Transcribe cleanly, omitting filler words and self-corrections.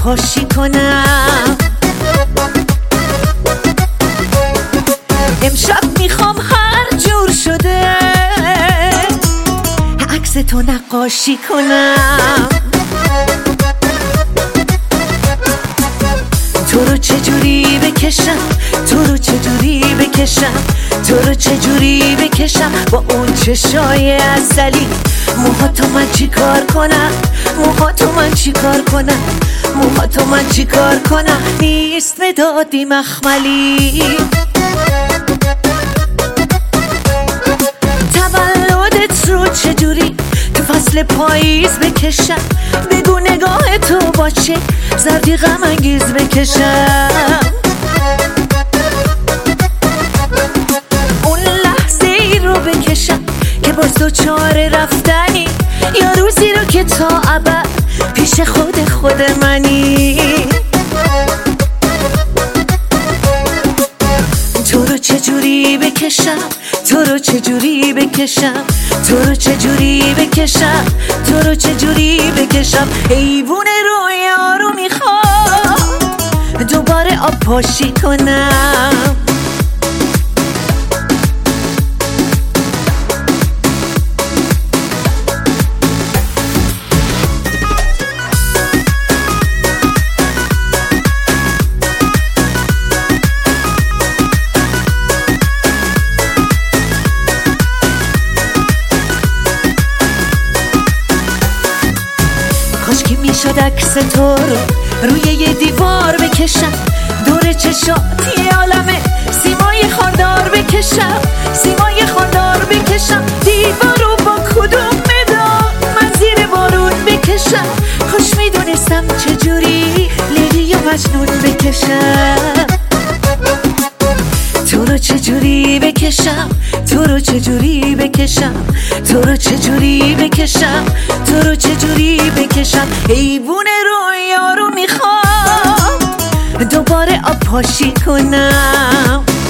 پاشی کنم. امشب میخوام هر جور شده عکس تو نقاشی کنم. تو رو چجوری بکشم، تو رو چجوری بکشم، تو رو چجوری بکشم با اون چشای عسلی. موهاتو من چی کار کنم، موهاتو من چی کار کنم، موهاتو من چی کار کنم، نیست مدادی مخملی. تولدت رو چجوری تو فصل پاییز بکشم، بگو نگاه تو باشه زردی غم انگیز بکشم. اون لحظه ای رو بکشم که باز دوچاره رفتنی، یا روزی رو که تا ابد پیش خود منی. تو رو چجوری بکشم، تو رو چجوری بکشم، تو رو چجوری بکشم، تو رو چجوری بکشم. حیوون رویا رو میخوام دوباره آب پاشی کنم. کاشکی میشد عکس تو رو روی یه دیوار بکشم، دور چشات یه عالمه سیمای خاردار بکشم، سیمای خاردار بکشم. دیوار رو با کدوم مداد من زیر بارون بکشم، خوش میدونستم چجوری لیلی و مجنون بکشم. تو رو چجوری بکشم، تو رو چجوری بکشم، تو رو چجوری بکشم، تو رو چجوری بکشم. حیوون رویا رو میخوام دوباره آب پاشی کنم.